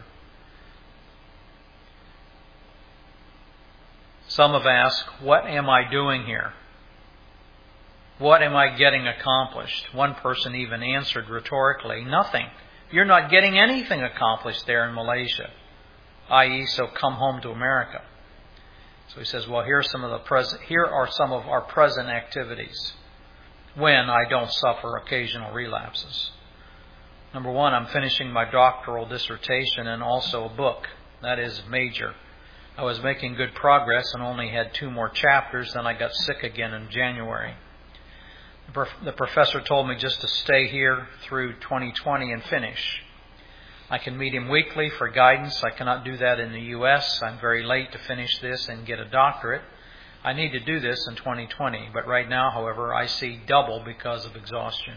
Some have asked, what am I doing here? What am I getting accomplished? One person even answered rhetorically, nothing. You're not getting anything accomplished there in Malaysia, that is, so come home to America. So he says, well, here are some of the present, here are some of our present activities when I don't suffer occasional relapses. Number one, I'm finishing my doctoral dissertation and also a book. That is major. I was making good progress and only had two more chapters. Then I got sick again in January. The professor told me just to stay here through twenty twenty and finish. I can meet him weekly for guidance. I cannot do that in the U S. I'm very late to finish this and get a doctorate. I need to do this in twenty twenty. But right now, however, I see double because of exhaustion.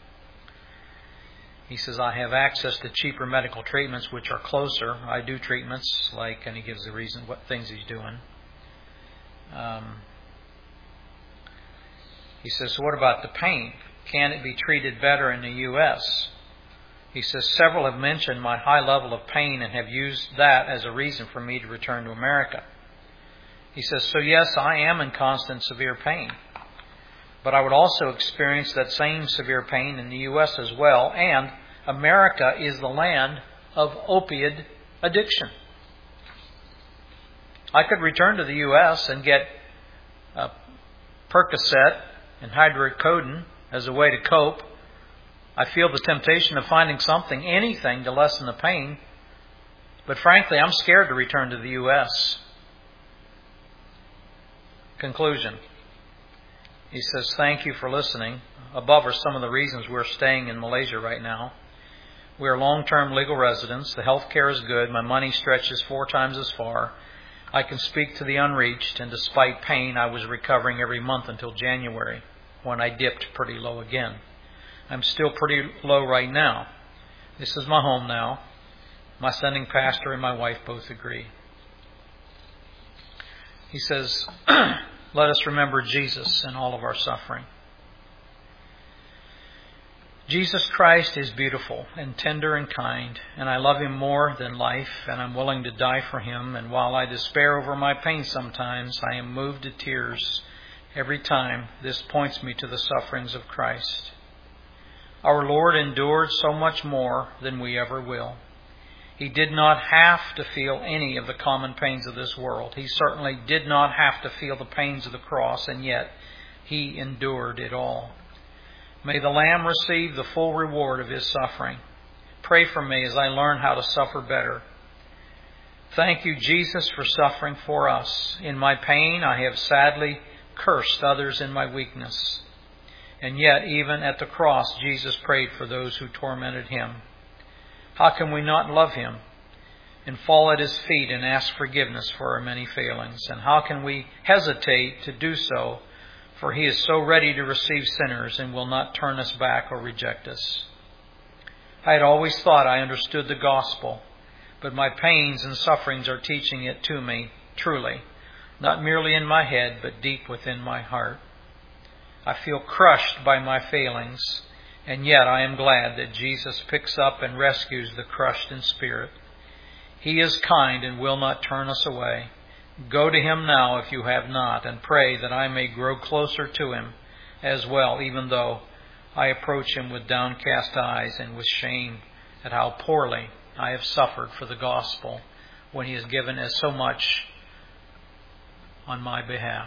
He says, I have access to cheaper medical treatments which are closer. I do treatments like, and he gives the reason what things he's doing. Um, he says, so what about the pain? Can it be treated better in the U S? He says, several have mentioned my high level of pain and have used that as a reason for me to return to America. He says, so yes, I am in constant severe pain. But I would also experience that same severe pain in the U S as well. And America is the land of opiate addiction. I could return to the U S and get uh, Percocet and hydrocodone as a way to cope. I feel the temptation of finding something, anything, to lessen the pain. But frankly, I'm scared to return to the U S. Conclusion. He says, thank you for listening. Above are some of the reasons we're staying in Malaysia right now. We are long-term legal residents. The health care is good. My money stretches four times as far. I can speak to the unreached, and despite pain, I was recovering every month until January, when I dipped pretty low again. I'm still pretty low right now. This is my home now. My sending pastor and my wife both agree. He says, let us remember Jesus in all of our suffering. Jesus Christ is beautiful and tender and kind, and I love Him more than life, and I'm willing to die for Him. And while I despair over my pain sometimes, I am moved to tears every time this points me to the sufferings of Christ. Our Lord endured so much more than we ever will. He did not have to feel any of the common pains of this world. He certainly did not have to feel the pains of the cross, and yet He endured it all. May the Lamb receive the full reward of His suffering. Pray for me as I learn how to suffer better. Thank you, Jesus, for suffering for us. In my pain, I have sadly cursed others in my weakness. And yet, even at the cross, Jesus prayed for those who tormented Him. How can we not love Him and fall at His feet and ask forgiveness for our many failings? And how can we hesitate to do so? For He is so ready to receive sinners and will not turn us back or reject us. I had always thought I understood the gospel, but my pains and sufferings are teaching it to me, truly, not merely in my head, but deep within my heart. I feel crushed by my failings, and yet I am glad that Jesus picks up and rescues the crushed in spirit. He is kind and will not turn us away. Go to Him now if you have not, and pray that I may grow closer to Him as well, even though I approach Him with downcast eyes and with shame at how poorly I have suffered for the gospel when He has given us so much on my behalf.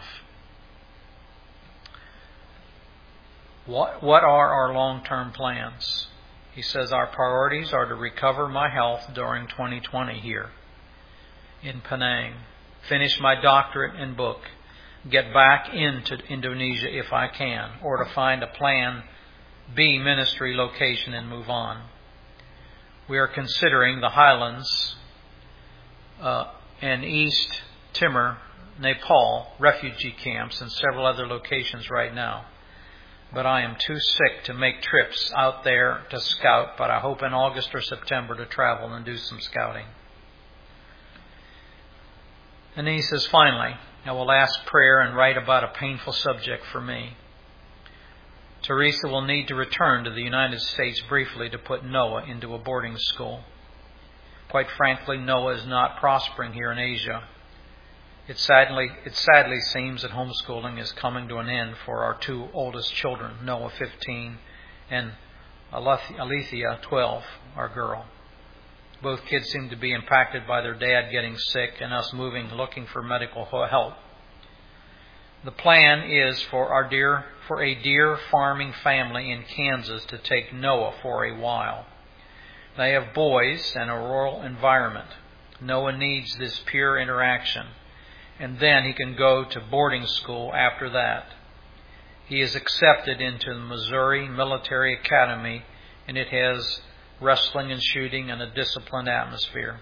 What, what are our long-term plans? He says our priorities are to recover my health during twenty twenty here in Penang, finish my doctorate and book, get back into Indonesia if I can, or to find a plan B ministry location and move on. We are considering the highlands uh, and East Timor, Nepal refugee camps and several other locations right now. But I am too sick to make trips out there to scout, but I hope in August or September to travel and do some scouting. And then he says, finally, I will ask prayer and write about a painful subject for me. Teresa will need to return to the United States briefly to put Noah into a boarding school. Quite frankly, Noah is not prospering here in Asia. It sadly, it sadly seems that homeschooling is coming to an end for our two oldest children, Noah, fifteen, and Alethea, twelve, our girl. Both kids seem to be impacted by their dad getting sick and us moving, looking for medical help. The plan is for our dear, for a deer farming family in Kansas to take Noah for a while. They have boys and a rural environment. Noah needs this pure interaction, and then he can go to boarding school after that. He is accepted into the Missouri Military Academy, and it has wrestling and shooting and a disciplined atmosphere.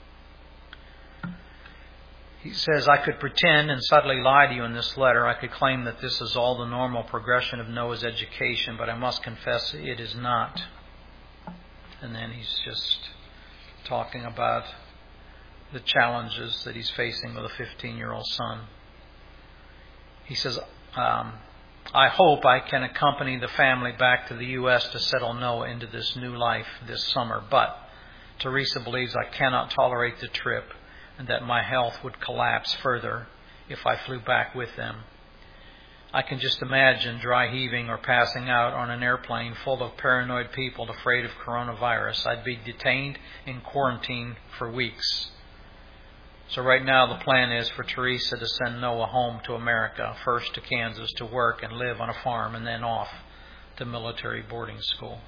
He says, I could pretend and subtly lie to you in this letter. I could claim that this is all the normal progression of Noah's education, but I must confess it is not. And then he's just talking about the challenges that he's facing with a fifteen-year-old son. He says, um, I hope I can accompany the family back to the U S to settle Noah into this new life this summer, but Teresa believes I cannot tolerate the trip and that my health would collapse further if I flew back with them. I can just imagine dry heaving or passing out on an airplane full of paranoid people afraid of coronavirus. I'd be detained in quarantine for weeks. So right now the plan is for Teresa to send Noah home to America, first to Kansas to work and live on a farm, and then off to military boarding school.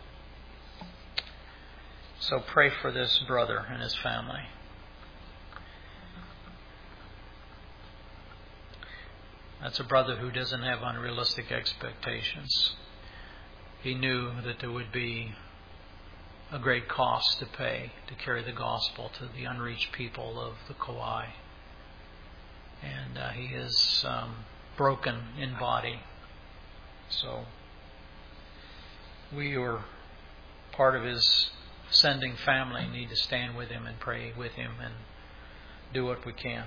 So pray for this brother and his family. That's a brother who doesn't have unrealistic expectations. He knew that there would be a great cost to pay to carry the gospel to the unreached people of the Kauai. And uh, he is um, broken in body. So we who are part of his sending family need to stand with him and pray with him and do what we can.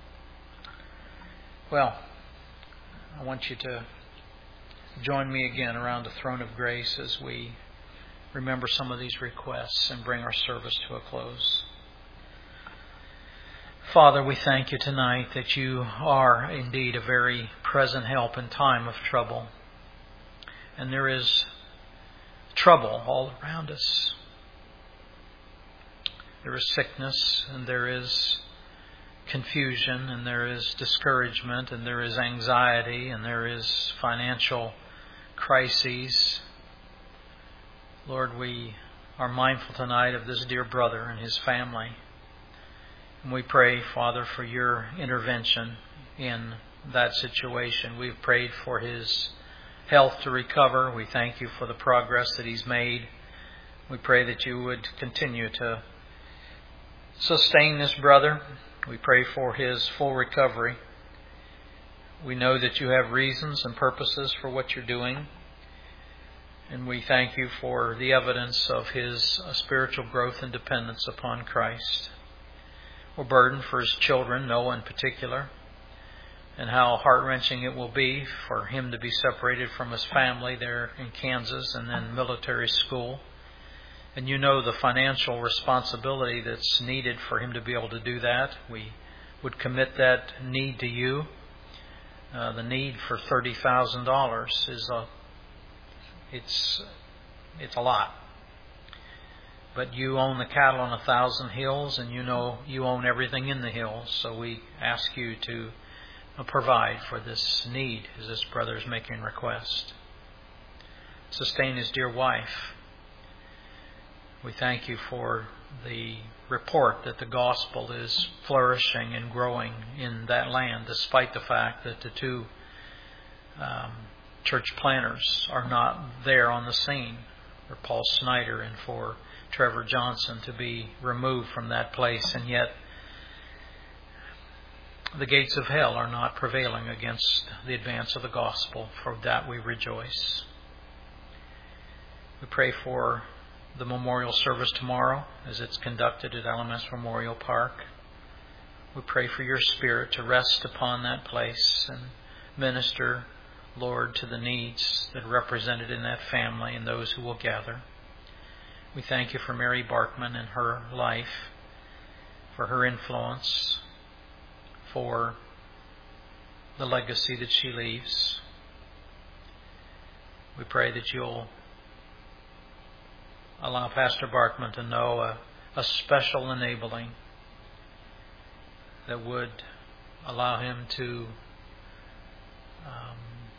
Well, I want you to join me again around the throne of grace as we remember some of these requests and bring our service to a close. Father, we thank you tonight that you are indeed a very present help in time of trouble. And there is trouble all around us. There is sickness, and there is confusion, and there is discouragement, and there is anxiety, and there is financial crises. Lord, we are mindful tonight of this dear brother and his family. And we pray, Father, for your intervention in that situation. We've prayed for his health to recover. We thank you for the progress that he's made. We pray that you would continue to sustain this brother. We pray for his full recovery. We know that you have reasons and purposes for what you're doing. And we thank you for the evidence of his spiritual growth and dependence upon Christ. We're burdened for his children, Noah in particular, and how heart-wrenching it will be for him to be separated from his family there in Kansas and then military school. And you know the financial responsibility that's needed for him to be able to do that. We would commit that need to you. Uh, the need for thirty thousand dollars is a it's it's a lot. But you own the cattle on a thousand hills, and you know you own everything in the hills. So we ask you to provide for this need as this brother is making request. Sustain his dear wife. We thank you for the report that the gospel is flourishing and growing in that land, despite the fact that the two um, church planters are not there on the scene, for Paul Snyder and for Trevor Johnson to be removed from that place, and yet the gates of hell are not prevailing against the advance of the gospel. For that we rejoice. We pray for the memorial service tomorrow as it's conducted at Alamance Memorial Park. We pray for your Spirit to rest upon that place and minister, Lord, to the needs that are represented in that family and those who will gather. We thank you for Mary Barkman and her life, for her influence, for the legacy that she leaves. We pray that you'll allow Pastor Barkman to know a, a special enabling that would allow him to um,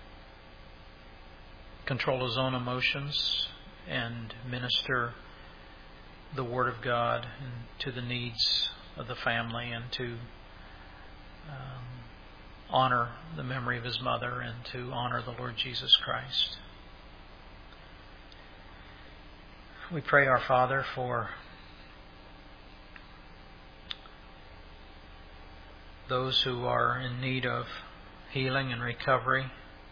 control his own emotions and minister the Word of God and to the needs of the family, and to um, honor the memory of his mother and to honor the Lord Jesus Christ. We pray, our Father, for those who are in need of healing and recovery.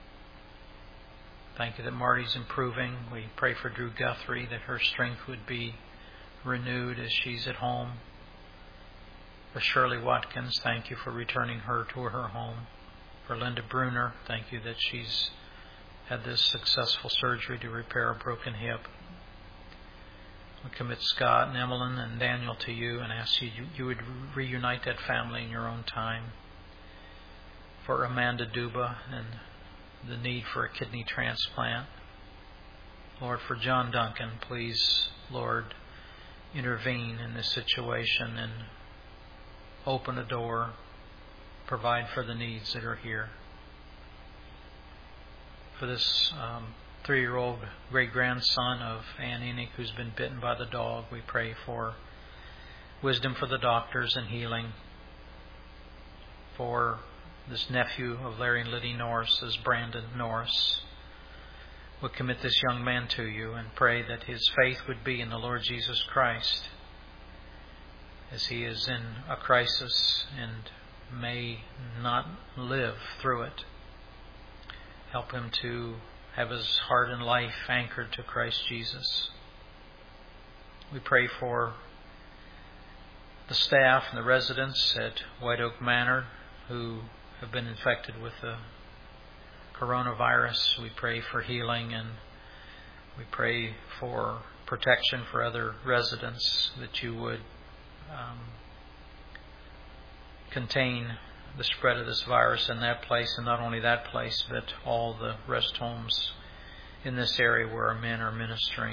Thank you that Marty's improving. We pray for Drew Guthrie, that her strength would be renewed as she's at home. For Shirley Watkins, thank you for returning her to her home. For Linda Bruner, thank you that she's had this successful surgery to repair a broken hip. We commit Scott and Emmeline and Daniel to you and ask you you would reunite that family in your own time. For Amanda Duba and the need for a kidney transplant. Lord, for John Duncan, please, Lord, intervene in this situation and open a door, provide for the needs that are here. For this um, three-year-old great-grandson of Ann Enoch who's been bitten by the dog, we pray for wisdom for the doctors and healing. For this nephew of Larry and Liddy Norris, as Brandon Norris, we commit this young man to you and pray that his faith would be in the Lord Jesus Christ as he is in a crisis and may not live through it. Help him to have his heart and life anchored to Christ Jesus. We pray for the staff and the residents at White Oak Manor who have been infected with the coronavirus. We pray for healing, and we pray for protection for other residents, that you would um, contain the spread of this virus in that place, and not only that place, but all the rest homes in this area where our men are ministering.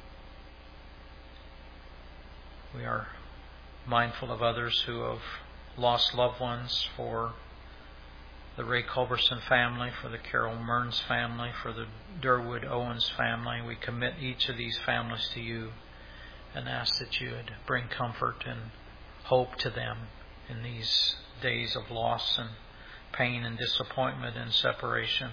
We are mindful of others who have lost loved ones, for the Ray Culberson family, for the Carol Mearns family, for the Durwood Owens family. We commit each of these families to you and ask that you would bring comfort and hope to them in these days of loss and pain and disappointment and separation.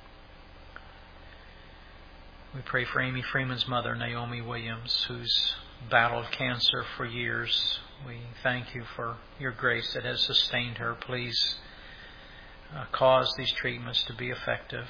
We pray for Amy Freeman's mother, Naomi Williams, who's battled cancer for years. We thank you for your grace that has sustained her. Please uh, cause these treatments to be effective.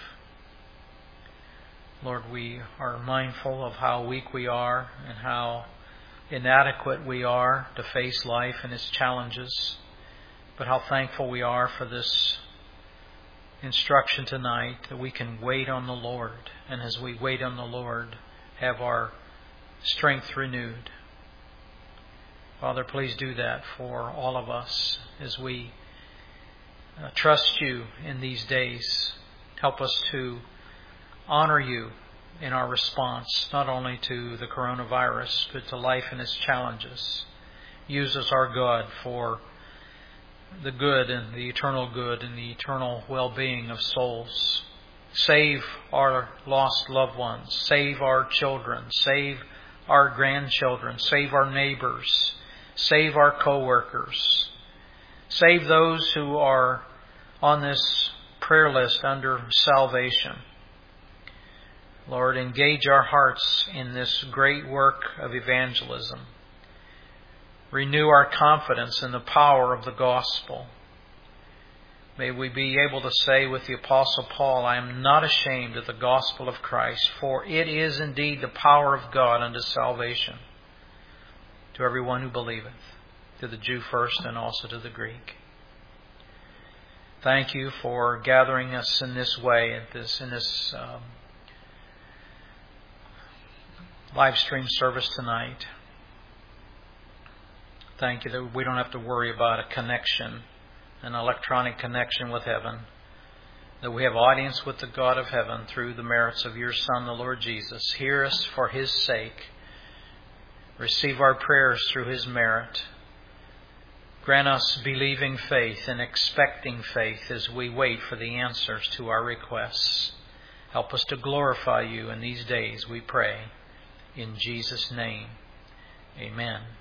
Lord, we are mindful of how weak we are and how inadequate we are to face life and its challenges, but how thankful we are for this instruction tonight that we can wait on the Lord, and as we wait on the Lord, have our strength renewed. Father, please do that for all of us as we uh, trust you in these days. Help us to honor you in our response, not only to the coronavirus, but to life and its challenges. Use us, our God, for the good and the eternal good and the eternal well-being of souls. Save our lost loved ones. Save our children. Save our grandchildren. Save our neighbors. Save our co-workers. Save those who are on this prayer list under salvation. Lord, engage our hearts in this great work of evangelism. Renew our confidence in the power of the gospel. May we be able to say with the Apostle Paul, I am not ashamed of the gospel of Christ, for it is indeed the power of God unto salvation to everyone who believeth, to the Jew first and also to the Greek. Thank you for gathering us in this way, at this, in this um, live stream service tonight. Thank you that we don't have to worry about a connection, an electronic connection with heaven, that we have audience with the God of heaven through the merits of your Son, the Lord Jesus. Hear us for His sake. Receive our prayers through His merit. Grant us believing faith and expecting faith as we wait for the answers to our requests. Help us to glorify you in these days, we pray. In Jesus' name, amen.